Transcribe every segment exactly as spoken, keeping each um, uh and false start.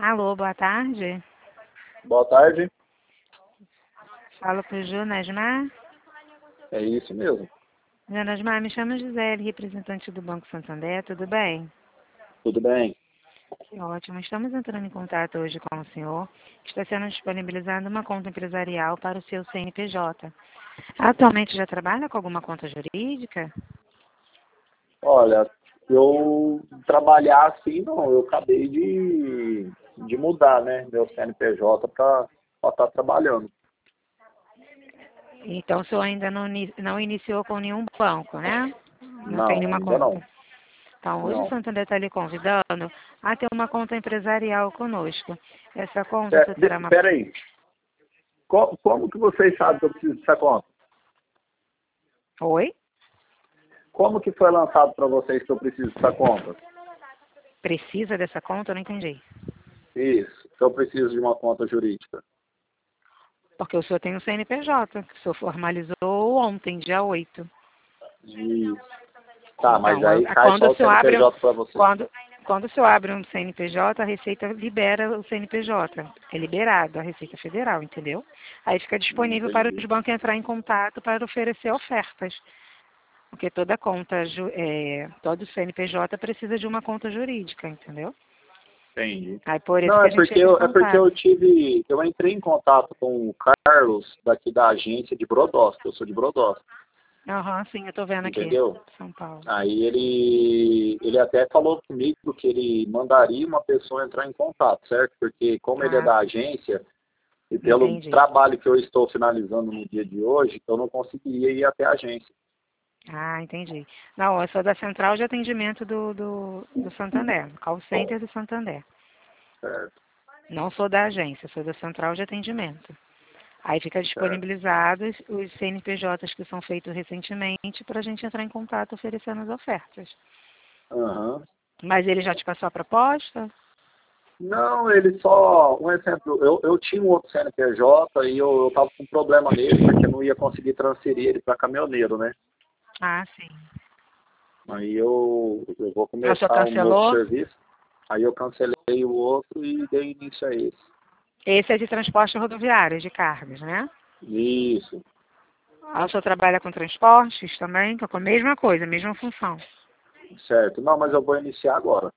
Alô, boa tarde. Boa tarde. Falo para o Junasmar. É isso mesmo. Junasmar, me chamo Gisele, representante do Banco Santander, tudo bem? Tudo bem? Que ótimo. Estamos entrando em contato hoje com o senhor, que está sendo disponibilizada uma conta empresarial para o seu C N P J. Atualmente já trabalha com alguma conta jurídica? Olha, eu trabalhar assim, não, eu acabei de, de mudar, né, meu C N P J para estar trabalhando. Então o senhor ainda não, ini- não iniciou com nenhum banco, né? Não tem Não, nenhuma ainda não. conta. Então, hoje o Não. Santander está lhe convidando a ter uma conta empresarial conosco. Essa conta É, você de- terá uma... Pera aí. Co- Como que vocês sabem que eu preciso dessa conta? Oi? Como que foi lançado para vocês que eu preciso dessa conta? Precisa dessa conta? Eu não entendi. Isso, que eu preciso de uma conta jurídica. Porque o senhor tem um C N P J, que o senhor formalizou ontem, dia oito. Isso. Tá, mas Então, aí a- cai quando só o o senhor abre, um- C N P J para você. quando, quando o senhor abre um C N P J, a Receita libera o C N P J. É liberado a Receita Federal, entendeu? Aí fica Hum, disponível para Entendi. os bancos entrar em contato para oferecer ofertas. Porque toda conta, ju- é, todo C N P J precisa de uma conta jurídica, entendeu? Entendi. Aí por isso Não, que é a gente porque entra em eu, é porque contato. eu tive, eu entrei em contato com o Carlos daqui da agência de Brodowski, eu sou de Brodowski, Aham, sim, eu tô vendo aqui. entendeu? São Paulo. Aí ele, ele até falou comigo que ele mandaria uma pessoa entrar em contato, certo? Porque como ele é Ah, da agência e pelo entendi. trabalho que eu estou finalizando no dia de hoje, eu não conseguiria ir até a agência, Ah, entendi. Não, eu sou da central de atendimento do, do, do Santander, call center do Santander. certo? Não sou da agência, sou da central de atendimento. Aí fica Certo. disponibilizados os C N P Js que são feitos recentemente para a gente entrar em contato oferecendo as ofertas. Aham. Mas ele já te passou a proposta? Não, ele só, um exemplo, eu, eu tinha um outro C N P J e eu, eu tava com um problema nele, porque eu não ia conseguir transferir ele para caminhoneiro, né? Ah, sim. Aí eu, eu vou A sua começar um novo cancelou? serviço, aí eu cancelei o outro e dei início a esse. Esse é de transporte rodoviário, de cargas, né? Isso, Ah, o senhor trabalha com transportes também, que é com a mesma coisa, a mesma função. certo. Não, mas eu vou iniciar agora.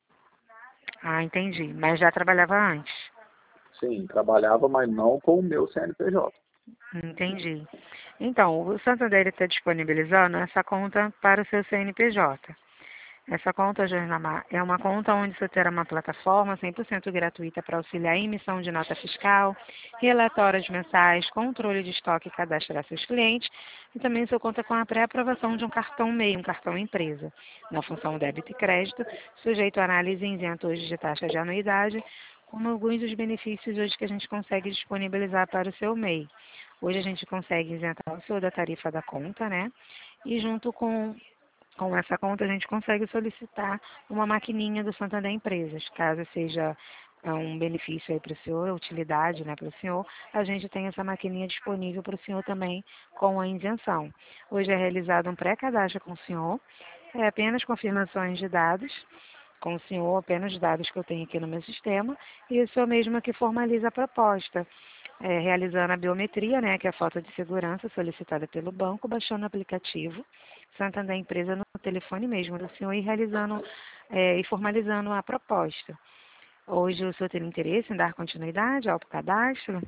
Ah, entendi. Mas já trabalhava antes. Sim, trabalhava, mas não com o meu C N P J. Entendi. Então, o Santander está disponibilizando essa conta para o seu C N P J. Essa conta, Jornamar, é uma conta onde você terá uma plataforma cem por cento gratuita para auxiliar em emissão de nota fiscal, relatórios mensais, controle de estoque e cadastrar seus clientes, e também você conta com a pré-aprovação de um cartão MEI, um cartão empresa, na função débito e crédito, sujeito a análise e isento hoje de taxa de anuidade, como alguns dos benefícios hoje que a gente consegue disponibilizar para o seu MEI. Hoje a gente consegue isentar o senhor da tarifa da conta, né? E junto com com essa conta, a gente consegue solicitar uma maquininha do Santander Empresas. Caso seja é, um benefício aí para o senhor, utilidade né, para o senhor, a gente tem essa maquininha disponível para o senhor também com a isenção. Hoje é realizado um pré-cadastro com o senhor, é apenas confirmações de dados, com o senhor, apenas dados que eu tenho aqui no meu sistema, e o senhor mesmo que formaliza a proposta, é, realizando a biometria, né, que é a foto de segurança solicitada pelo banco, baixando o aplicativo Santander Empresa no telefone mesmo do senhor e realizando é, e formalizando a proposta. Hoje o senhor tem interesse em dar continuidade ao cadastro?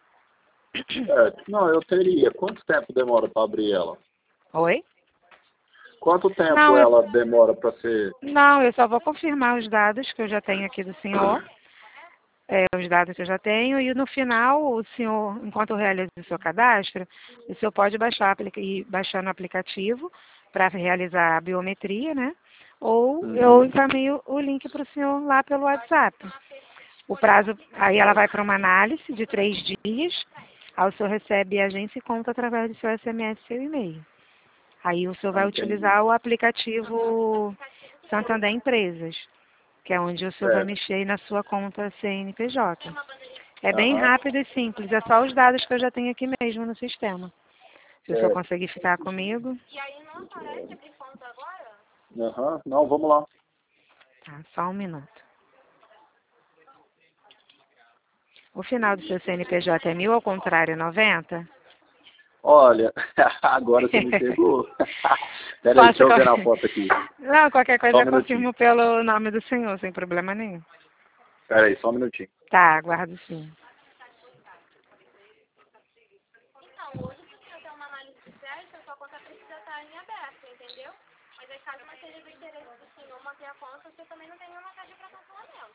Certo. Não, eu teria. Quanto tempo demora para abrir ela? Oi? Quanto tempo Não, eu, ela demora para ser... não, eu só vou confirmar os dados que eu já tenho aqui do senhor, é, os dados que eu já tenho, e no final, o senhor, enquanto eu realizo o seu cadastro, o senhor pode baixar, ir baixar no aplicativo para realizar a biometria, né? Ou eu Uhum. encaminho o link para o senhor lá pelo WhatsApp. O prazo, aí ela vai para uma análise de três dias, aí o senhor recebe a agência e conta através do seu S M S e seu e-mail. Aí o senhor Ah, vai entendi. utilizar o aplicativo Santander Empresas, que é onde o senhor vai Certo. mexer aí na sua conta C N P J. É bem Aham. rápido e simples, é só os dados que eu já tenho aqui mesmo no sistema. Se o senhor Certo. conseguir ficar comigo, Aham. Não, vamos lá. tá, só um minuto. O final do seu C N P J é mil ao contrário, noventa? Olha, agora você me pegou. Peraí, deixa eu ver na foto aqui. Não, qualquer Só coisa um eu confirmo minutinho. pelo nome do senhor, sem problema nenhum. Peraí, só um minutinho. Tá, aguardo sim. Então, hoje se você tem uma análise de crédito, a sua conta precisa estar em aberto, entendeu? Mas aí caso não seja do interesse do senhor manter a conta, você também não tem nenhuma taxa para cancelamento.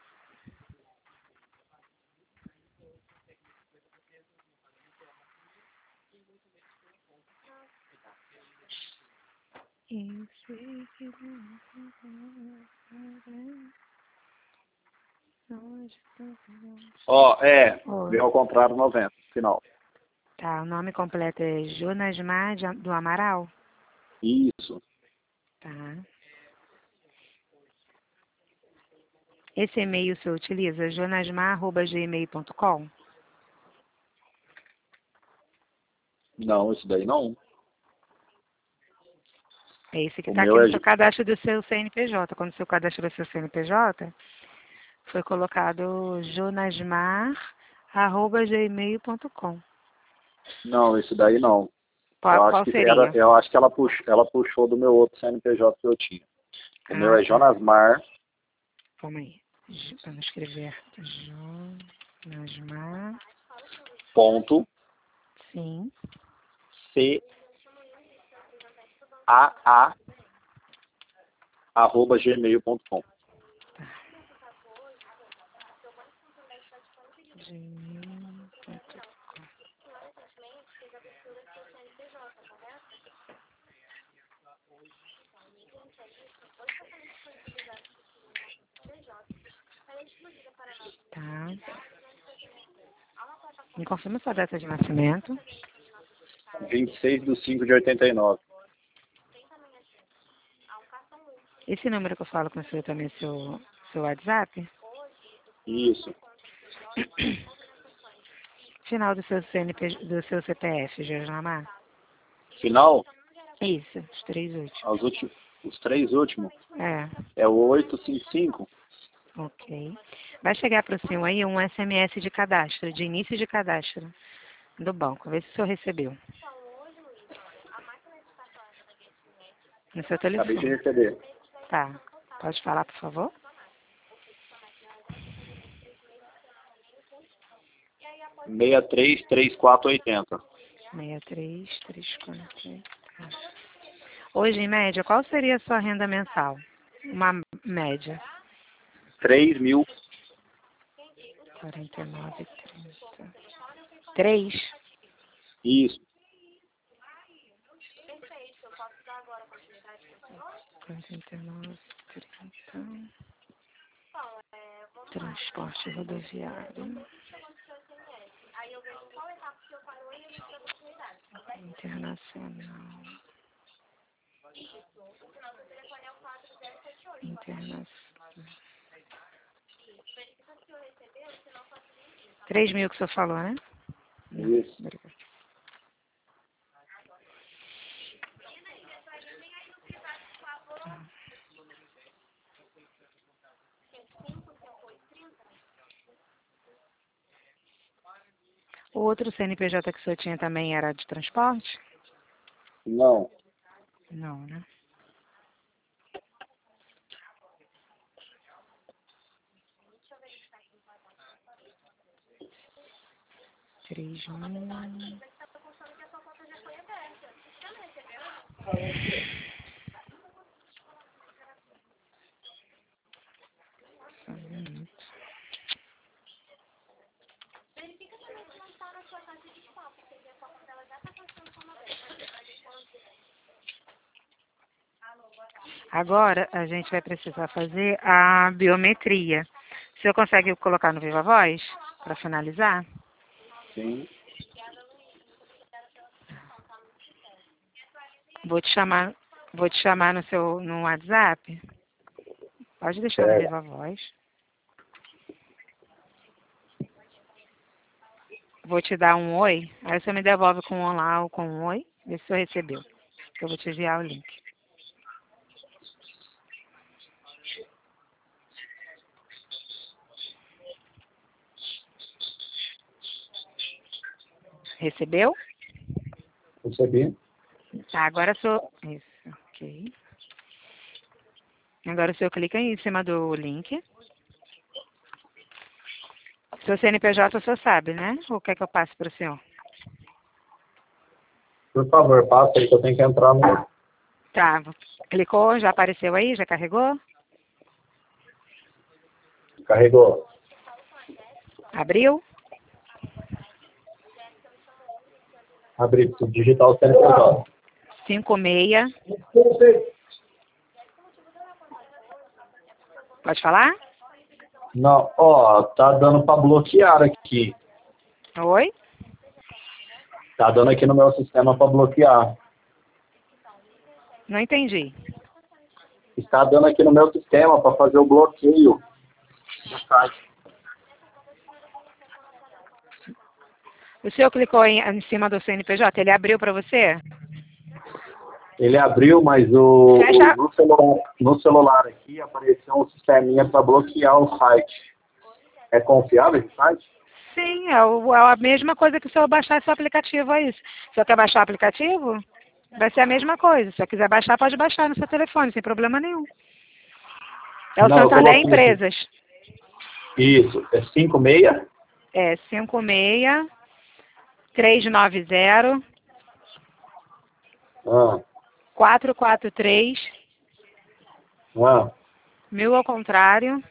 Ó, é, Oi. veio ao contrário noventa, final. Tá, o nome completo é Jonasmar de- do Amaral? Isso. Tá. Esse e-mail o senhor utiliza? jonasmar arroba gmail ponto com? Não, isso daí não. É esse que O está aqui meu no é seu cadastro do seu C N P J. Quando o seu cadastro do seu C N P J, foi colocado jonasmar arroba gmail ponto com. não, isso daí não. Eu Qual, acho qual que era, seria? eu acho que ela puxou, ela puxou do meu outro C N P J que eu tinha. O meu Ah, é tá. Jonasmar, Calma aí. J- Vamos escrever. Jonasmar. ponto, Sim. C A A arroba gmail ponto com. Gmail ponto com. Tá. Me confirma sua data de nascimento. vinte e seis de cinco de oitenta e nove. Esse número que eu falo com o senhor também é seu, seu WhatsApp? Isso. Final do seu C N P, do seu C P F, Jorge Lamar? Final, Isso, os três últimos. os, últimos, os três últimos, É, é o oitocentos e cinquenta e cinco. ok. Vai chegar para o senhor aí um S M S de cadastro, de início de cadastro do banco. Vê se o senhor recebeu. No seu Acabei de telefone. receber. Tá. Pode falar, por favor? seis três três quatro oitenta. seis três três quatro. Hoje, em média, qual seria a sua renda mensal? Uma média. três mil. quarenta e nove, trinta. três? Isso. quarenta e nove, trinta. Transporte rodoviário. Internacional. Internacional. Três mil que o senhor falou, né? Não, Isso. obrigada. O outro C N P J que o senhor tinha também era de transporte? Não. Não, né? Três mil. Só um minuto. Agora a gente vai precisar fazer a biometria. O senhor consegue colocar no Viva Voz para finalizar? Sim. Vou te chamar, vou te chamar no seu no WhatsApp. Pode deixar no Certo. Viva Voz. Vou te dar um oi. Aí você me devolve com um olá ou com um oi. Vê se o senhor recebeu. Eu vou te enviar o link. Recebeu? Recebi. Tá, agora só... Isso, ok. Agora o senhor clica em cima do link. Seu C N P J o senhor sabe, né? Ou quer que eu passe para o senhor? Por favor, passa aí que eu tenho que entrar no... Tá, clicou, já apareceu aí, já carregou? Carregou. Abriu? Abri, digitar o C N P J. cinco seis. Pode falar? Não, ó, tá dando para bloquear aqui. Oi? Tá dando aqui no meu sistema para bloquear. Não entendi. Está dando aqui no meu sistema para fazer o bloqueio do site. O senhor clicou em, em cima do C N P J? Ele abriu para você? Ele abriu, mas o, Fecha. o no, celular, no celular aqui apareceu um sisteminha para bloquear o site. É confiável esse site? Sim, é, o, é a mesma coisa que o senhor baixar seu aplicativo, é isso. Se o senhor quer baixar o aplicativo, vai ser a mesma coisa. Se o senhor quiser baixar, pode baixar no seu telefone, sem problema nenhum. É o Não, eu Santander coloquei Empresas. Isso, é cinco seis? É cinco seis, três nove zero, Ah, quatro quatro três, ah, mil ao contrário,